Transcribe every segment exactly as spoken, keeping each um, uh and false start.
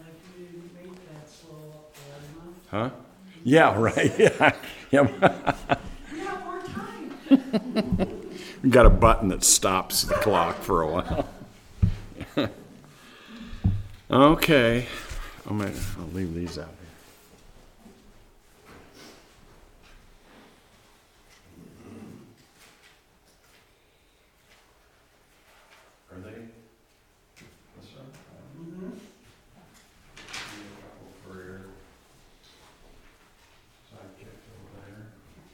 Huh? Yeah, right. Yeah. Yeah. We got a button that stops the clock for a while. Okay. I'm gonna, I'll leave these out here. Are they? This one? Mm-hmm. Give me a couple for your sidekick over there.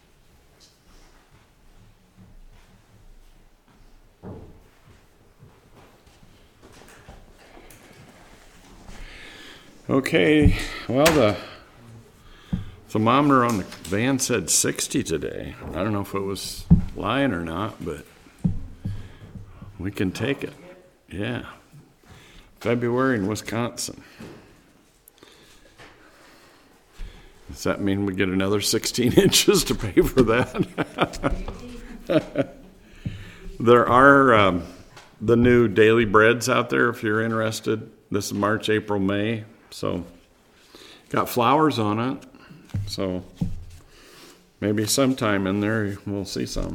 Okay, well, the thermometer on the van said sixty today. I don't know if it was lying or not, but we can take it. Yeah. February in Wisconsin. Does that mean we get another sixteen inches to pay for that? There are um, the new daily breads out there if you're interested. This is March, April, May. So, got flowers on it, so maybe sometime in there we'll see some.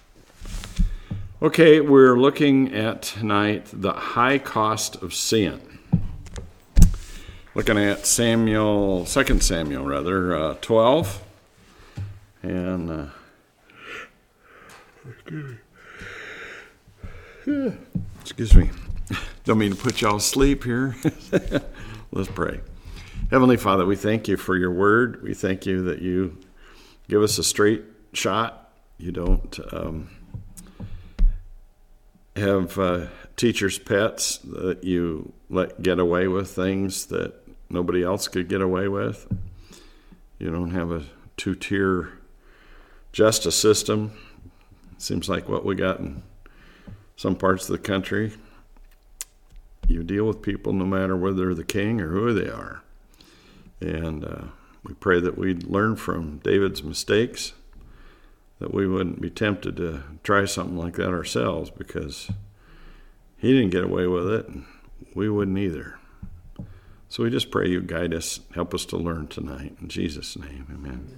Okay, we're looking at tonight the high cost of sin. Looking at Samuel, Second Samuel rather, uh, twelve, and uh, excuse me, don't mean to put y'all to sleep here. Let's pray. Heavenly Father, we thank you for your word. We thank you that you give us a straight shot. You don't um, have uh, teachers' pets that you let get away with things that nobody else could get away with. You don't have a two-tier justice system. It seems like what we got in some parts of the country. You deal with people no matter whether they're the king or who they are. And uh, we pray that we'd learn from David's mistakes, that we wouldn't be tempted to try something like that ourselves, because he didn't get away with it, and we wouldn't either. So we just pray you guide us, help us to learn tonight. In Jesus' name, amen.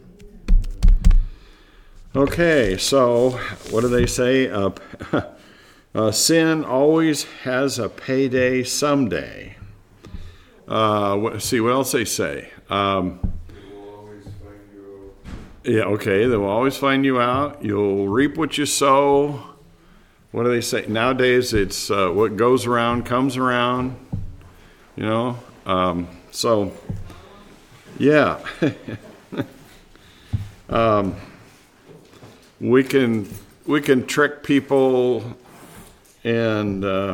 Okay, so what do they say? Uh, Uh, sin always has a payday someday. Uh, what, see, what else they say? Um, they will always find you out. Yeah, okay, they will always find you out. You'll reap what you sow. What do they say? Nowadays, it's uh, what goes around comes around. You know? Um, so, yeah. um, we can we can trick people and uh,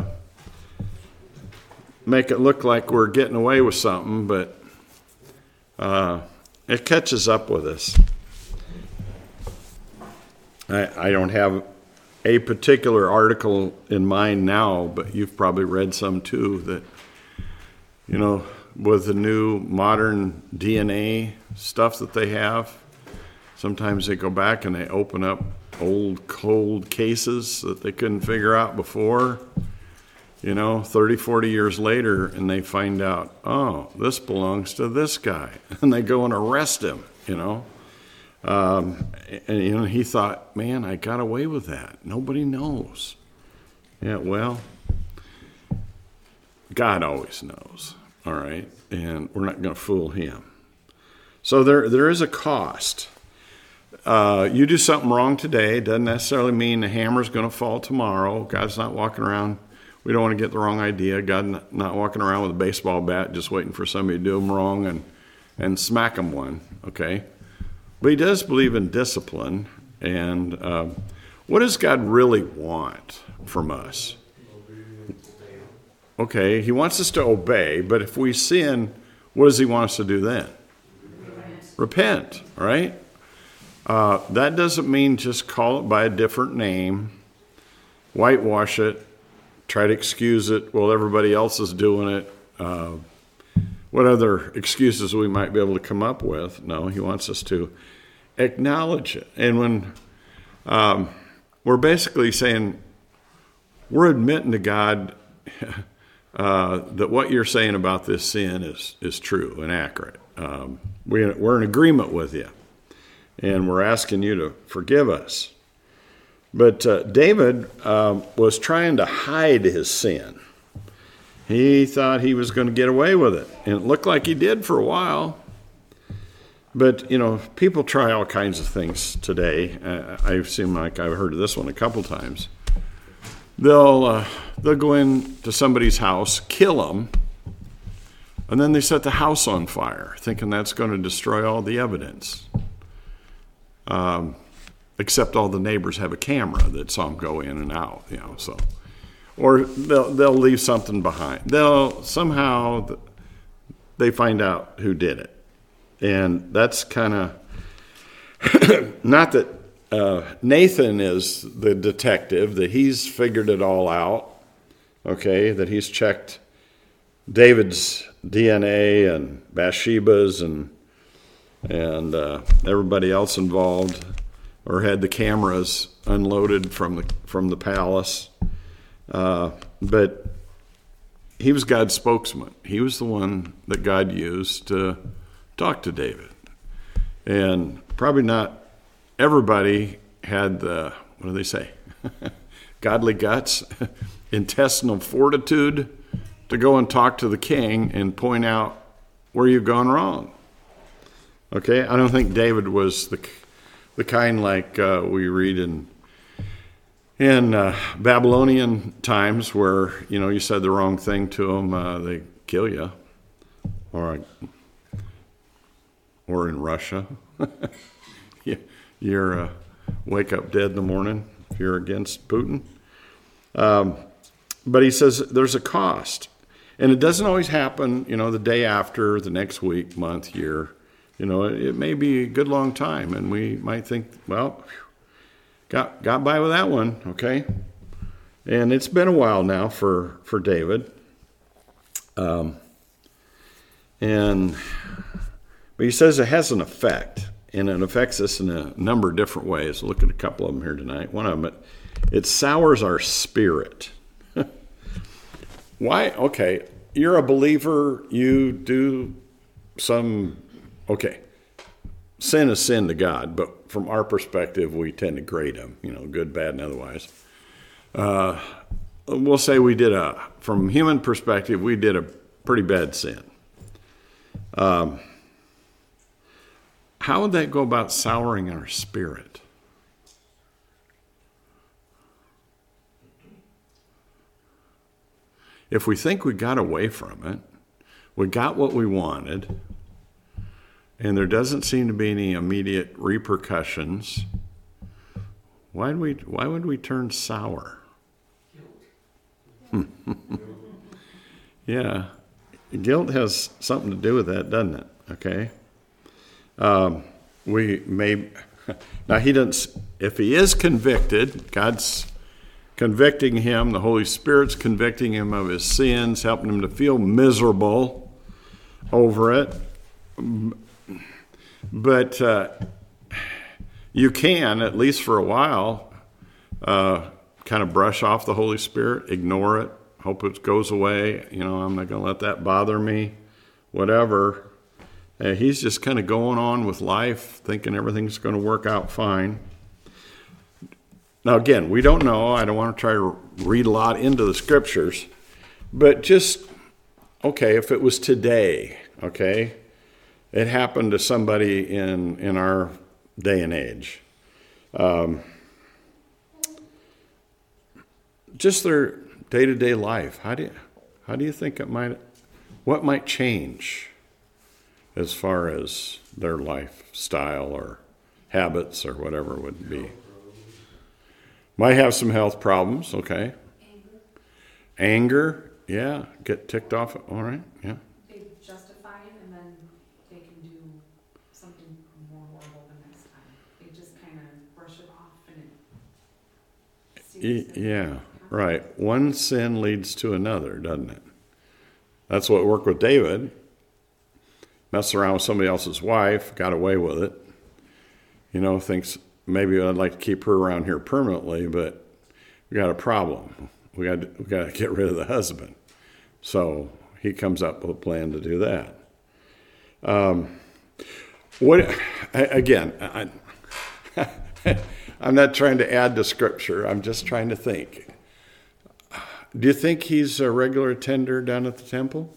make it look like we're getting away with something, but uh, it catches up with us. I, I don't have a particular article in mind now, but you've probably read some too, that, you know, with the new modern D N A stuff that they have, sometimes they go back and they open up old cold cases that they couldn't figure out before, you know, thirty, forty years later, and they find out, oh, this belongs to this guy. And they go and arrest him, you know. Um, and, you know, he thought, man, I got away with that. Nobody knows. Yeah, well, God always knows, all right? And we're not going to fool him. So there, there is a cost. Uh, you do something wrong today, doesn't necessarily mean the hammer's going to fall tomorrow. God's not walking around. We don't want to get the wrong idea. God not, not walking around with a baseball bat just waiting for somebody to do him wrong and, and smack him one, okay? But he does believe in discipline. And uh, what does God really want from us? Okay, he wants us to obey, but if we sin, what does he want us to do then? Repent, Repent, right? Uh, that doesn't mean just call it by a different name, whitewash it, try to excuse it while everybody else is doing it. Uh, what other excuses we might be able to come up with? No, he wants us to acknowledge it. And when um, we're basically saying, we're admitting to God, uh, that what you're saying about this sin is, is true and accurate. Um, we, we're in agreement with you, and we're asking you to forgive us. But uh, David uh, was trying to hide his sin. He thought he was going to get away with it, and it looked like he did for a while. But, you know, people try all kinds of things today. Uh, I've seen, like, I've heard of this one a couple times. They'll uh, they'll go into somebody's house, kill them, and then they set the house on fire, thinking that's going to destroy all the evidence. Um, except all the neighbors have a camera that saw them go in and out, you know. So, or they'll they'll leave something behind. They'll somehow they find out who did it, and that's kind of not that. Uh, Nathan is the detective, that he's figured it all out, okay, that he's checked David's D N A and Bathsheba's and and uh, everybody else involved, or had the cameras unloaded from the from the palace. Uh, but he was God's spokesman. He was the one that God used to talk to David. And probably not everybody had the, what do they say, godly guts, intestinal fortitude to go and talk to the king and point out where you've gone wrong. Okay, I don't think David was the the kind like uh, we read in in uh, Babylonian times where, you know, you said the wrong thing to them, uh, they kill you, or or in Russia. Yeah. You're uh, wake up dead in the morning if you're against Putin. Um, but he says there's a cost. And it doesn't always happen, you know, the day after, the next week, month, year. You know, it, it may be a good long time. And we might think, well, got got by with that one, okay? And it's been a while now for, for David. Um, and but he says it has an effect. And it affects us in a number of different ways. Look at a couple of them here tonight. One of them, it, it sours our spirit. Why? Okay, you're a believer. You do some, okay, sin is sin to God, but from our perspective, we tend to grade him, you know, good, bad, and otherwise. Uh, we'll say we did a, from human perspective, we did a pretty bad sin. Um. How would that go about souring our spirit? If we think we got away from it, we got what we wanted, and there doesn't seem to be any immediate repercussions, why would we, why would we turn sour? Yeah, guilt has something to do with that, doesn't it? Okay. Um, we may, now he doesn't, if he is convicted, God's convicting him, the Holy Spirit's convicting him of his sins, helping him to feel miserable over it. But uh, you can, at least for a while, uh, kind of brush off the Holy Spirit, ignore it, hope it goes away. You know, I'm not going to let that bother me, whatever. Uh, he's just kind of going on with life, thinking everything's going to work out fine. Now, again, we don't know. I don't want to try to read a lot into the scriptures. But just, okay, if it was today, okay, it happened to somebody in, in our day and age. Um, just their day-to-day life. How do you, how do you think it might, what might change as far as their lifestyle or habits or whatever it would be? Might have some health problems, okay. Anger. Anger, yeah. Get ticked off, all right, yeah. They justify it and then they can do something more horrible the next time. They just kind of brush it off and it seems Y- Yeah, right. One sin leads to another, doesn't it? That's what worked with David. Messed around with somebody else's wife, got away with it. You know, thinks maybe I'd like to keep her around here permanently, but we got a problem. We got to, we got to get rid of the husband. So he comes up with a plan to do that. Um, what again? I, I'm not trying to add to Scripture. I'm just trying to think. Do you think he's a regular attender down at the temple?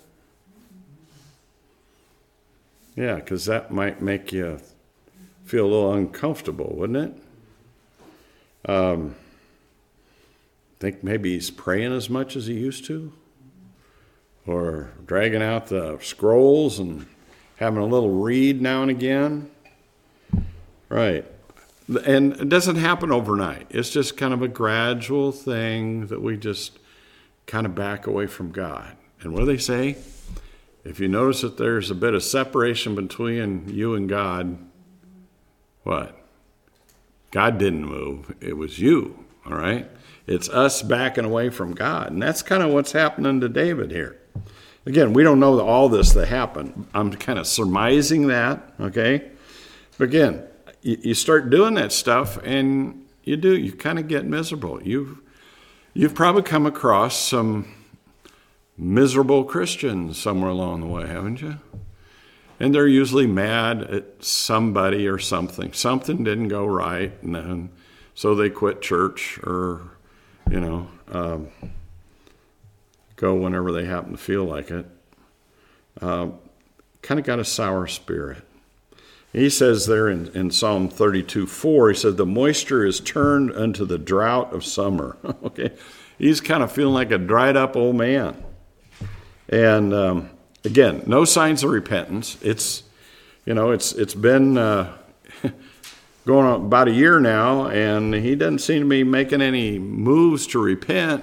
Yeah, because that might make you feel a little uncomfortable, wouldn't it? Um, think maybe he's praying as much as he used to, or dragging out the scrolls and having a little read now and again. Right. And it doesn't happen overnight. It's just kind of a gradual thing that we just kind of back away from God. And what do they say? If you notice that there's a bit of separation between you and God, what? God didn't move. It was you, all right? It's us backing away from God. And that's kind of what's happening to David here. Again, we don't know all this that happened. I'm kind of surmising that, okay? But again, you, you start doing that stuff and you do, you kind of get miserable. You've, you've probably come across some miserable Christians somewhere along the way, haven't you? And they're usually mad at somebody or something. Something didn't go right, and then so they quit church or, you know, um, go whenever they happen to feel like it. Uh, kind of got a sour spirit. He says there in, in Psalm thirty-two four, he said, the moisture is turned unto the drought of summer. Okay, he's kind of feeling like a dried up old man. And um, again, no signs of repentance. It's, you know, it's it's been uh, going on about a year now, and he doesn't seem to be making any moves to repent.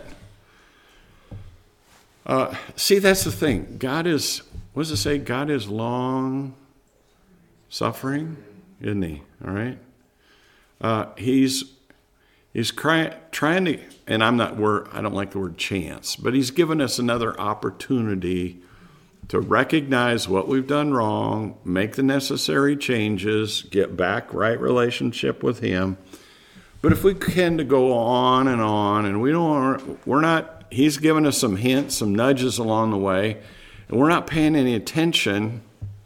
Uh, see, that's the thing. God is, what does it say? God is long suffering, isn't he? All right. Uh, he's he's cry, trying to, and I'm not word. I don't like the word chance, but he's given us another opportunity to recognize what we've done wrong, make the necessary changes, get back right relationship with him. But if we tend to go on and on, and we don't, we're not. He's given us some hints, some nudges along the way, and we're not paying any attention.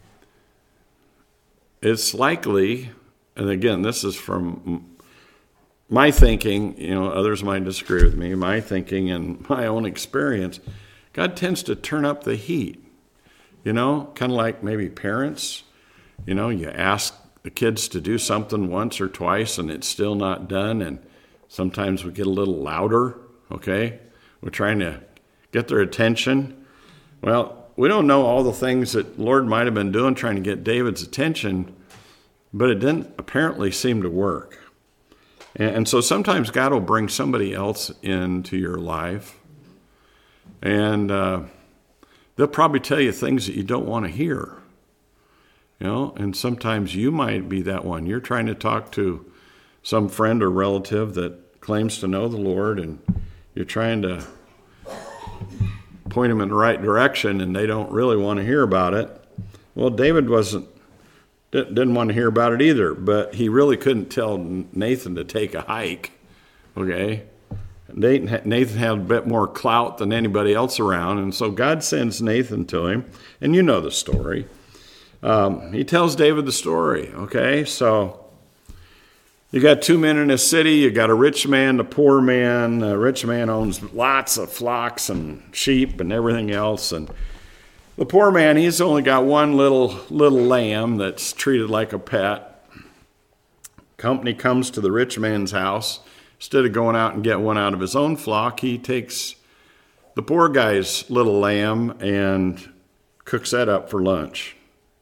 It's likely, and again, this is from my thinking, you know, others might disagree with me, my thinking and my own experience, God tends to turn up the heat, you know, kind of like maybe parents, you know, you ask the kids to do something once or twice and it's still not done, and sometimes we get a little louder, okay? We're trying to get their attention. Well, we don't know all the things that the Lord might have been doing trying to get David's attention, but it didn't apparently seem to work. And, and so sometimes God will bring somebody else into your life, and uh, they'll probably tell you things that you don't want to hear. You know, and sometimes you might be that one. You're trying to talk to some friend or relative that claims to know the Lord, and you're trying to point them in the right direction, and they don't really want to hear about it. Well, David wasn't didn't want to hear about it either, but he really couldn't tell Nathan to take a hike. Okay, Nathan Nathan had a bit more clout than anybody else around, and so God sends Nathan to him, and you know the story. Um, he tells David the story. Okay, so you got two men in a city. You got a rich man, the poor man. The rich man owns lots of flocks and sheep and everything else. And the poor man, he's only got one little little lamb that's treated like a pet. Company comes to the rich man's house. Instead of going out and get one out of his own flock, he takes the poor guy's little lamb and cooks that up for lunch.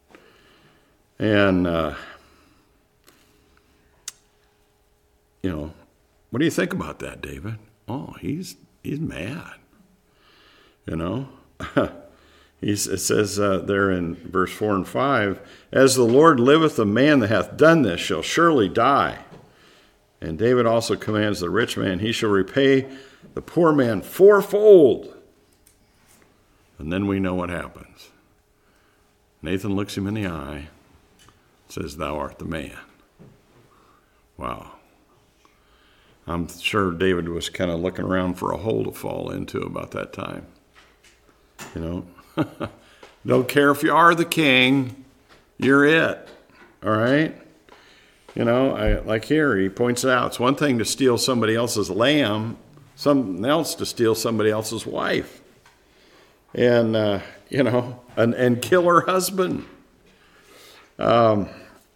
And uh, you know, what do you think about that, David? Oh, he's he's mad. You know, he's, it says uh, there in verse four and five, as the Lord liveth, the man that hath done this shall surely die. And David also commands the rich man, he shall repay the poor man fourfold. And then we know what happens. Nathan looks him in the eye, says, thou art the man. Wow. I'm sure David was kind of looking around for a hole to fall into about that time. You know, don't care if you are the king, you're it. All right. You know, I, like here, he points out, it's one thing to steal somebody else's lamb, something else to steal somebody else's wife. And, uh, you know, and, and kill her husband. Um,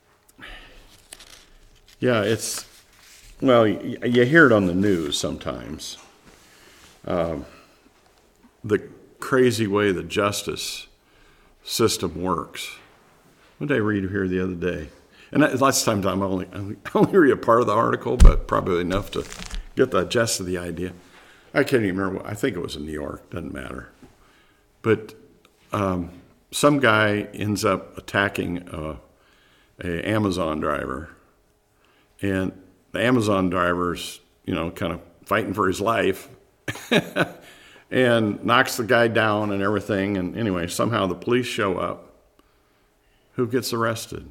yeah, it's, well, you, you hear it on the news sometimes. Um, the crazy way the justice system works. What did I read here the other day? And lots of times I'm only, I only read a part of the article, but probably enough to get the gist of the idea. I can't even remember. I think it was in New York. Doesn't matter. But um, some guy ends up attacking a, a Amazon driver, and the Amazon driver's, you know, kind of fighting for his life, and knocks the guy down and everything. And anyway, somehow the police show up. Who gets arrested?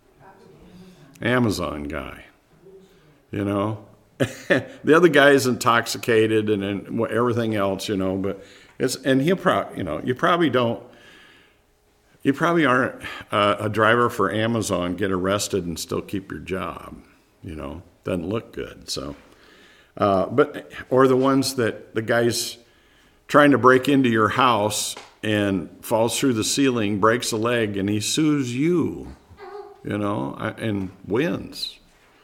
Amazon guy, you know. The other guy is intoxicated and, and everything else, you know. But it's and he'll probably, you know, you probably don't, you probably aren't uh, a driver for Amazon get arrested and still keep your job, you know. Doesn't look good. So, uh, but or the ones that the guy's trying to break into your house and falls through the ceiling, breaks a leg, and he sues you. You know, and wins.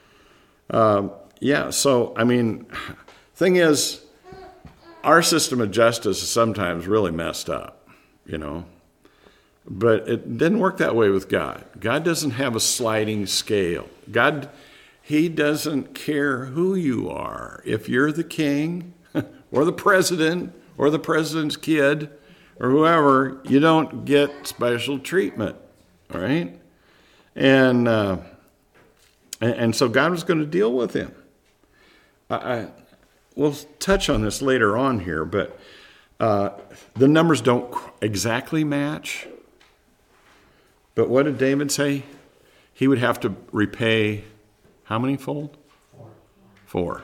Uh, yeah, so, I mean, thing is, our system of justice is sometimes really messed up, you know. But it didn't work that way with God. God doesn't have a sliding scale. God, he doesn't care who you are. If you're the king or the president or the president's kid or whoever, you don't get special treatment, all right? And, uh, and and so God was going to deal with him. I, I we'll touch on this later on here, but uh, the numbers don't exactly match. But what did David say? He would have to repay how many fold? Four. Four.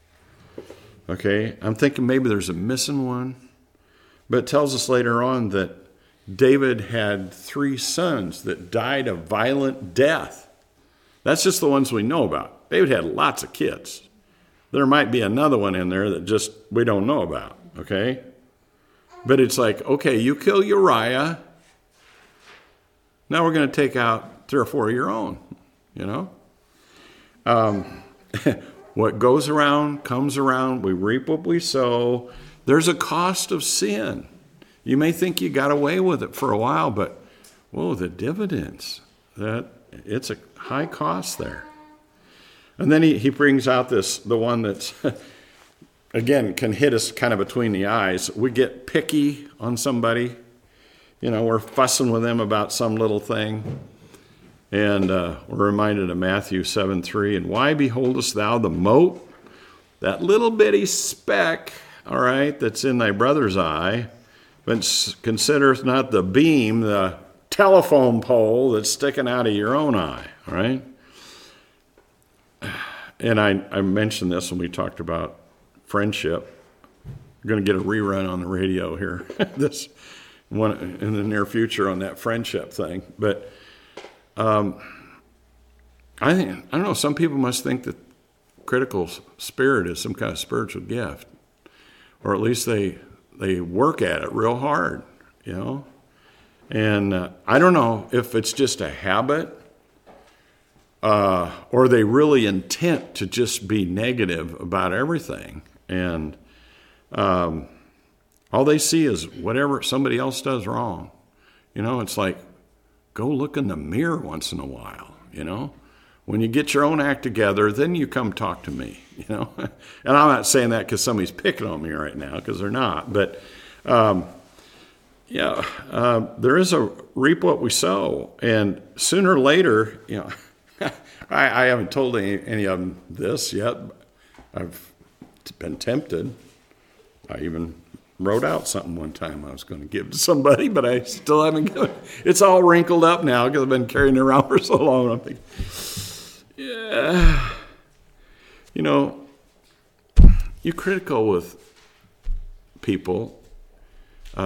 Okay, I'm thinking maybe there's a missing one. But it tells us later on that David had three sons that died a violent death. That's just the ones we know about. David had lots of kids. There might be another one in there that just we don't know about, okay? But it's like, okay, you kill Uriah. Now we're going to take out three or four of your own, you know? Um, what goes around comes around. We reap what we sow. There's a cost of sin. You may think you got away with it for a while, but, whoa, the dividends, that it's a high cost there. And then he, he brings out this, the one that's, again, can hit us kind of between the eyes. We get picky on somebody. You know, we're fussing with them about some little thing. And uh, we're reminded of Matthew seven three, and why beholdest thou the mote, that little bitty speck, all right, that's in thy brother's eye, but considereth not the beam, the telephone pole that's sticking out of your own eye, all right? And I, I mentioned this when we talked about friendship. We're going to get a rerun on the radio here this one in the near future on that friendship thing. But um, I think I don't know. Some people must think that critical spirit is some kind of spiritual gift, or at least they they work at it real hard, you know. And uh, I don't know if it's just a habit. Uh, or they really intent to just be negative about everything. And um, all they see is whatever somebody else does wrong. You know, it's like, go look in the mirror once in a while, you know. When you get your own act together, then you come talk to me, you know. And I'm not saying that because somebody's picking on me right now, because they're not. But, um, yeah, uh, there is a reap what we sow. And sooner or later, you know, I, I haven't told any, any of them this yet. I've been tempted. I even wrote out something one time I was going to give to somebody, but I still haven't given it. It's all wrinkled up now because I've been carrying it around for so long. I'm thinking, yeah. You know, you're critical with people. Uh,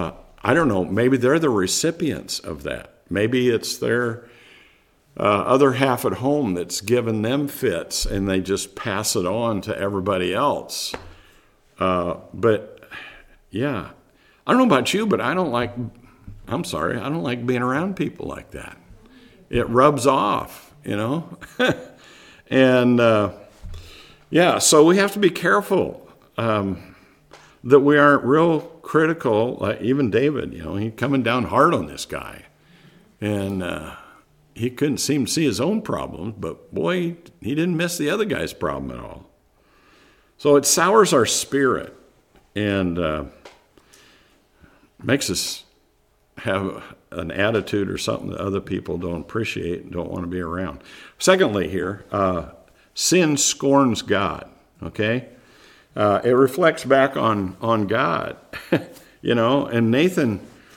I don't know, maybe they're the recipients of that. Maybe it's their uh, other half at home that's given them fits and they just pass it on to everybody else. Uh, but, yeah, I don't know about you, but I don't like, I'm sorry, I don't like being around people like that. It rubs off, you know. and, uh, yeah, so we have to be careful um, that we aren't real critical. Like even David, you know, he's coming down hard on this guy. And uh, he couldn't seem to see his own problems, but boy, he didn't miss the other guy's problem at all. So it sours our spirit and uh, makes us have an attitude or something that other people don't appreciate and don't want to be around. Secondly here, uh, sin scorns God, okay? Uh, it reflects back on, on God, you know, and Nathan,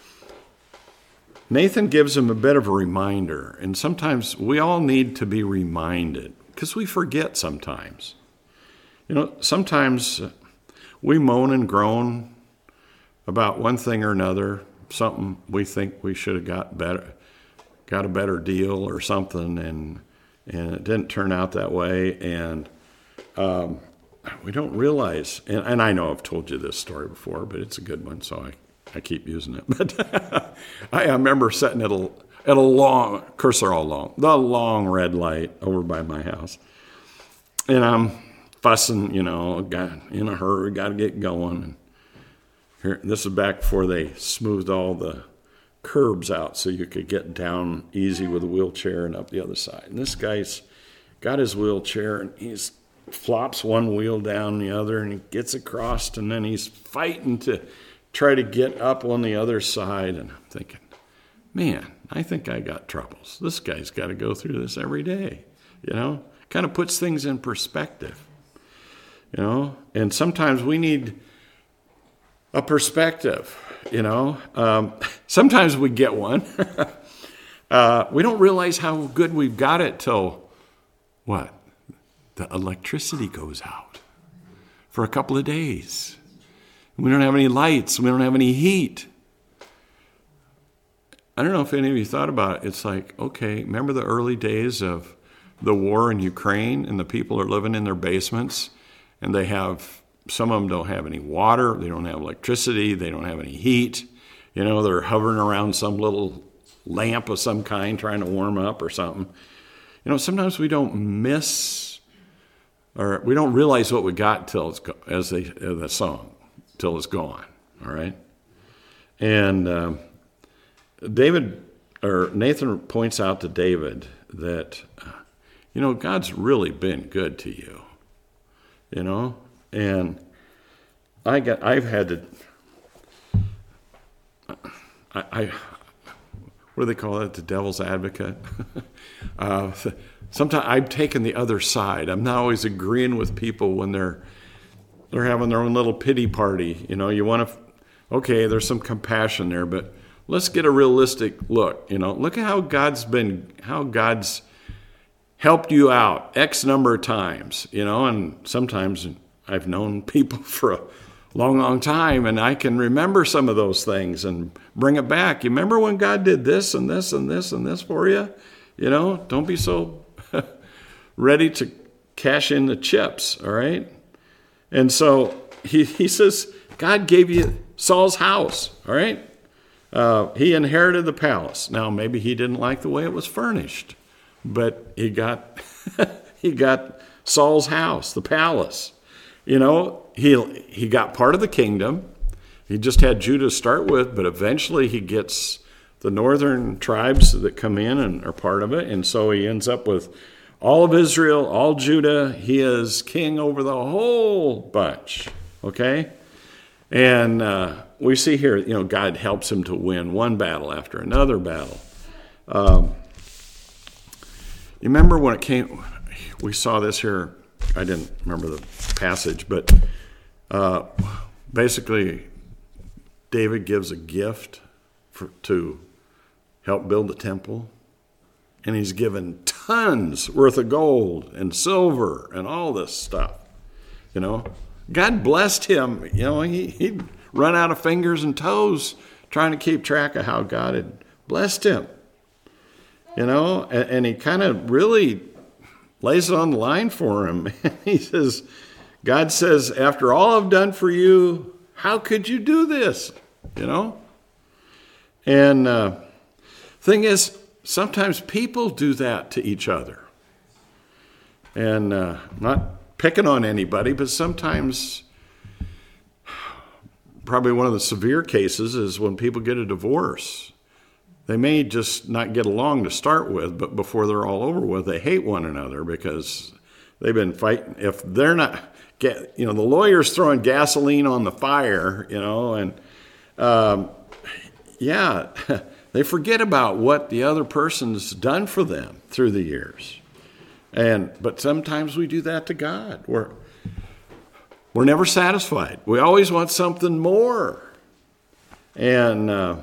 Nathan gives him a bit of a reminder, and sometimes we all need to be reminded because we forget sometimes. You know, sometimes we moan and groan about one thing or another, something we think we should have got better, got a better deal or something, and and it didn't turn out that way, and um, we don't realize, and, and I know I've told you this story before, but it's a good one, so I, I keep using it. But I, I remember sitting at a, at a long, of course they're all long, the long red light over by my house, and I'm fussing, you know, got in a hurry, got to get going. And here, this is back before they smoothed all the curbs out so you could get down easy with a wheelchair and up the other side. And this guy's got his wheelchair and he's flops one wheel down the other and he gets across and then he's fighting to try to get up on the other side. And I'm thinking, man, I think I got troubles. This guy's got to go through this every day, you know? Kind of puts things in perspective. You know, and sometimes we need a perspective, you know. Um, sometimes we get one. uh, we don't realize how good we've got it till, what? The electricity goes out for a couple of days. We don't have any lights. We don't have any heat. I don't know if any of you thought about it. It's like, okay, remember the early days of the war in Ukraine and the people are living in their basements? And they have, some of them don't have any water, they don't have electricity, they don't have any heat. You know, they're hovering around some little lamp of some kind trying to warm up or something. You know, sometimes we don't miss, or we don't realize what we got till it's, go- as they, as the song, till it's gone, all right? And um, David, or Nathan points out to David that, uh, you know, God's really been good to you. You know, and I got, I've had to, I, I what do they call it? The devil's advocate. uh, sometimes I've taken the other side. I'm not always agreeing with people when they're, they're having their own little pity party. You know, you want to, okay, there's some compassion there, but let's get a realistic look. You know, look at how God's been, how God's helped you out X number of times, you know, and sometimes I've known people for a long, long time, and I can remember some of those things and bring it back. You remember when God did this and this and this and this for you? You know, don't be so ready to cash in the chips, all right? And so he, he says, God gave you Saul's house, all right? Uh, he inherited the palace. Now, maybe he didn't like the way it was furnished. But he got he got Saul's house, the palace. You know, he he got part of the kingdom. He just had Judah to start with, but eventually he gets the northern tribes that come in and are part of it. And so he ends up with all of Israel, all Judah. He is king over the whole bunch, okay? And uh, we see here, you know, God helps him to win one battle after another battle. Um You remember when it came, we saw this here, I didn't remember the passage, but uh, basically David gives a gift for, to help build the temple, and he's given tons worth of gold and silver and all this stuff, you know. God blessed him, you know, he, he'd run out of fingers and toes trying to keep track of how God had blessed him. You know, and, and he kind of really lays it on the line for him. He says, God says, after all I've done for you, how could you do this? You know? And uh, thing is, sometimes people do that to each other. And uh, not picking on anybody, but sometimes probably one of the severe cases is when people get a divorce. They may just not get along to start with, but before they're all over with, they hate one another because they've been fighting. If they're not, get, you know, the lawyer's throwing gasoline on the fire, you know, and um, yeah, they forget about what the other person's done for them through the years. And but sometimes we do that to God. We're we're never satisfied. We always want something more, and. Uh,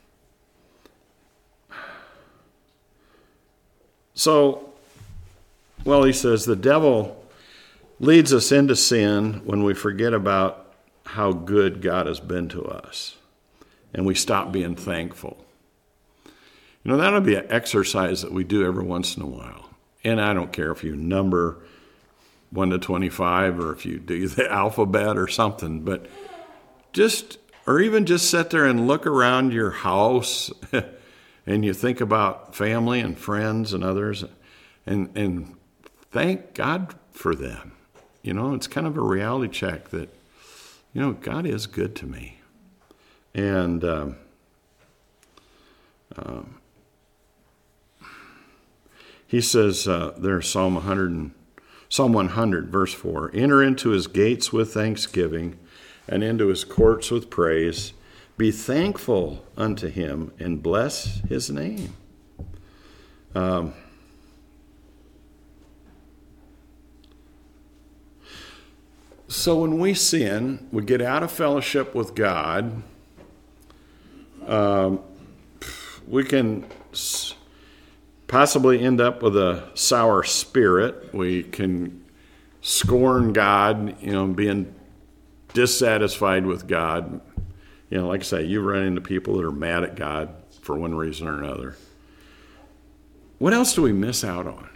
So, well, he says the devil leads us into sin when we forget about how good God has been to us and we stop being thankful. You know, that'll be an exercise that we do every once in a while. And I don't care if you number one to twenty-five or if you do the alphabet or something, but just, or even just sit there and look around your house and you think about family and friends and others, and and thank God for them. You know, it's kind of a reality check that, you know, God is good to me. And um, um, he says uh, there's Psalm one hundred, Psalm one hundred, verse four, enter into his gates with thanksgiving and into his courts with praise. Be thankful unto him and bless his name. Um, so when we sin, we get out of fellowship with God. Um, we can possibly end up with a sour spirit. We can scorn God, you know, being dissatisfied with God. You know, like I say, you run into people that are mad at God for one reason or another. What else do we miss out on?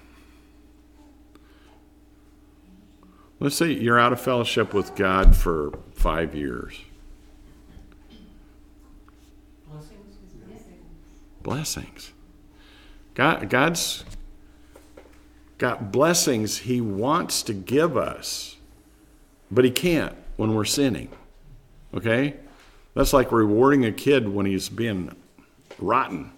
Let's say you're out of fellowship with God for five years. Blessings. Blessings. God, God's got blessings he wants to give us, but he can't when we're sinning. Okay? That's like rewarding a kid when he's being rotten.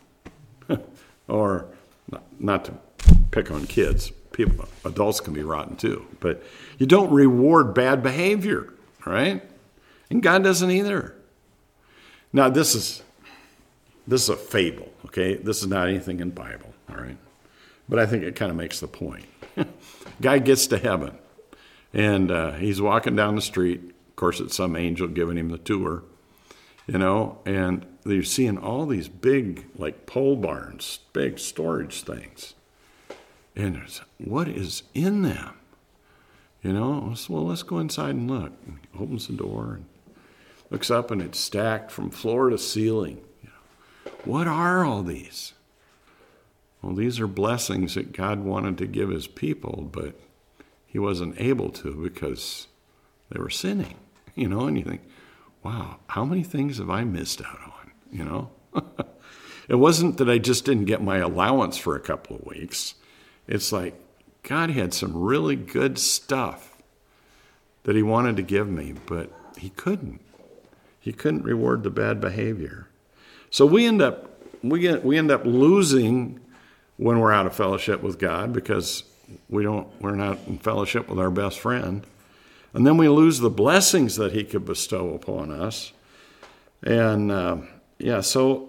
Or, not, not to pick on kids. People, adults can be rotten too. But you don't reward bad behavior, right? And God doesn't either. Now, this is this is a fable, okay? This is not anything in the Bible, all right? But I think it kind of makes the point. Guy gets to heaven, and uh, he's walking down the street. Of course, it's some angel giving him the tour. You know, and you're seeing all these big, like pole barns, big storage things. And there's, what is in them? You know, so, well, let's go inside and look. And he opens the door and looks up, and it's stacked from floor to ceiling. You know, what are all these? Well, these are blessings that God wanted to give his people, but he wasn't able to because they were sinning. You know, and you think, wow, how many things have I missed out on, you know? It wasn't that I just didn't get my allowance for a couple of weeks. It's like God had some really good stuff that he wanted to give me, but he couldn't. He couldn't reward the bad behavior. So we end up we get we end up losing when we're out of fellowship with God because we don't we're not in fellowship with our best friend. And then we lose the blessings that he could bestow upon us. And, uh, yeah, so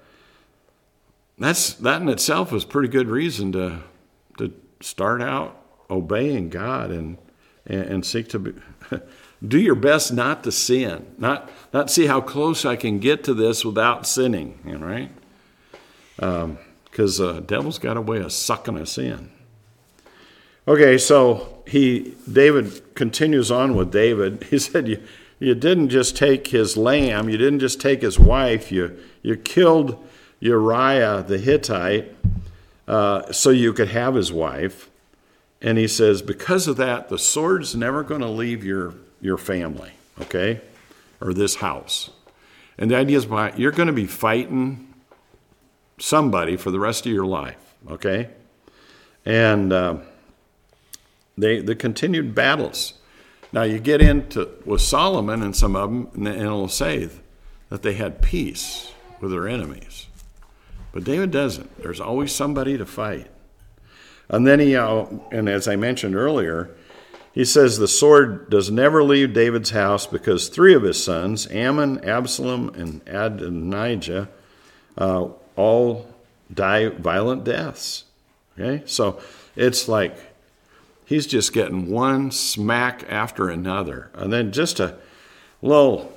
that's that in itself is pretty good reason to to start out obeying God and and, and seek to be, do your best not to sin, not not see how close I can get to this without sinning, you know, right? Because um, the uh, devil's got a way of sucking us in. Okay, so he David continues on with David. He said, you, you didn't just take his lamb, you didn't just take his wife, you, you killed Uriah the Hittite uh, so you could have his wife. And he says, because of that, the sword's never going to leave your, your family, okay, or this house. And the idea is you're going to be fighting somebody for the rest of your life, okay? And uh, they the continued battles. Now you get into with Solomon and some of them, and it'll say that they had peace with their enemies. But David doesn't. There's always somebody to fight. And then he, uh, and as I mentioned earlier, he says the sword does never leave David's house because three of his sons, Ammon, Absalom, and Adonijah, uh, all die violent deaths. Okay, so it's like he's just getting one smack after another. And then just a little,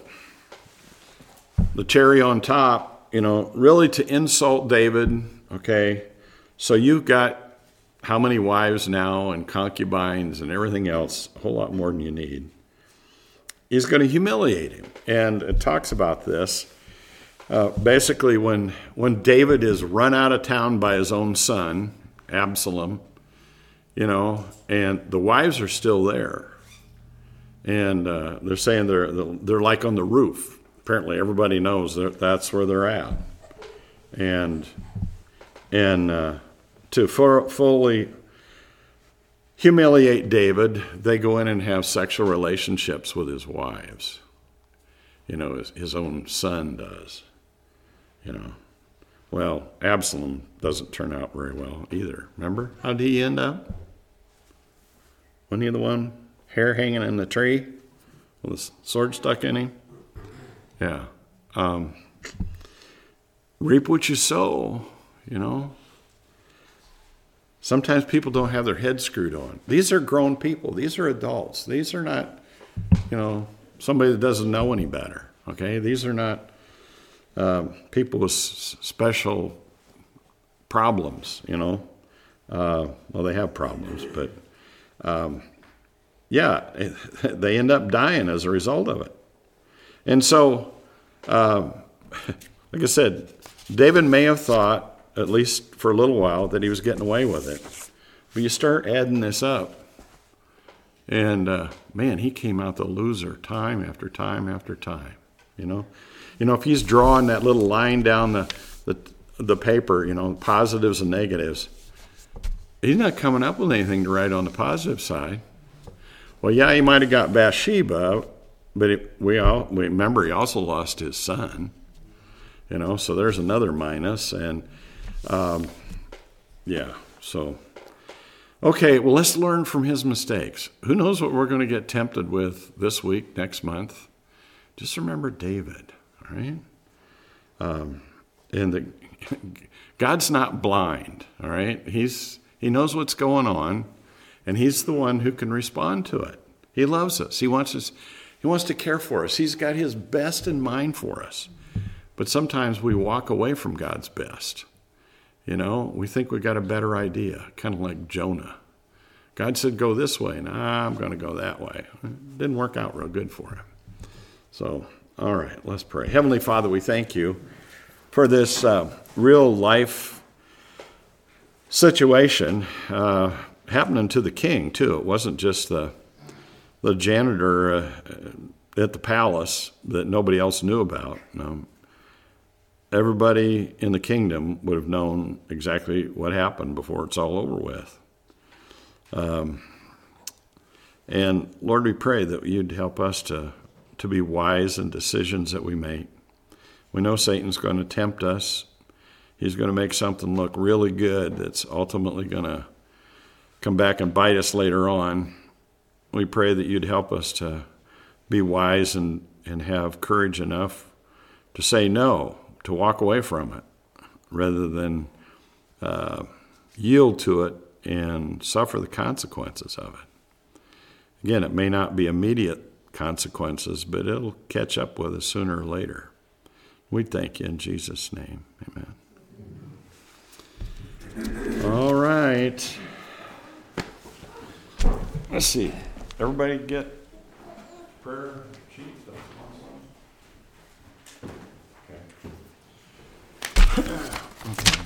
the cherry on top, you know, really to insult David, okay? So you've got how many wives now and concubines and everything else, a whole lot more than you need. He's going to humiliate him. And it talks about this. Uh, basically, when, when David is run out of town by his own son, Absalom, you know, and the wives are still there. And uh, they're saying they're they're like on the roof. Apparently, everybody knows that that's where they're at. And and uh, to for, fully humiliate David, they go in and have sexual relationships with his wives. You know, his, his own son does. You know, well, Absalom doesn't turn out very well either. Remember? How did he end up? Wasn't he the one, hair hanging in the tree with his sword stuck in him? Yeah. Um, reap what you sow, you know. Sometimes people don't have their heads screwed on. These are grown people. These are adults. These are not, you know, somebody that doesn't know any better, okay? These are not um, people with s- special problems, you know. Uh, well, they have problems, but, um, yeah, they end up dying as a result of it. And so, uh, like I said, David may have thought, at least for a little while, that he was getting away with it. But you start adding this up, and uh, man, he came out the loser time after time after time. You know, you know, if he's drawing that little line down the the, the paper, you know, positives and negatives, he's not coming up with anything to write on the positive side. Well, yeah, he might have got Bathsheba, but it, we all we remember he also lost his son. You know, so there's another minus, and um, yeah, so okay. Well, let's learn from his mistakes. Who knows what we're going to get tempted with this week, next month? Just remember David, all right? Um, and the, God's not blind, all right? He's he knows what's going on, and he's the one who can respond to it. He loves us. He wants us. He wants to care for us. He's got his best in mind for us. But sometimes we walk away from God's best. You know, we think we got a better idea, kind of like Jonah. God said, go this way. Nah, I'm going to go that way. It didn't work out real good for him. So, all right, let's pray. Heavenly Father, we thank you for this uh, real life situation uh, happening to the king, too. It wasn't just the, the janitor uh, at the palace that nobody else knew about. Um, Everybody in the kingdom would have known exactly what happened before it's all over with. Um, and Lord, we pray that you'd help us to, to be wise in decisions that we make. We know Satan's going to tempt us. He's going to make something look really good that's ultimately going to come back and bite us later on. We pray that you'd help us to be wise and, and have courage enough to say no, to walk away from it, rather than uh, yield to it and suffer the consequences of it. Again, it may not be immediate consequences, but it'll catch up with us sooner or later. We thank you in Jesus' name. Amen. All right. Let's see. Everybody get prayer sheets? Okay.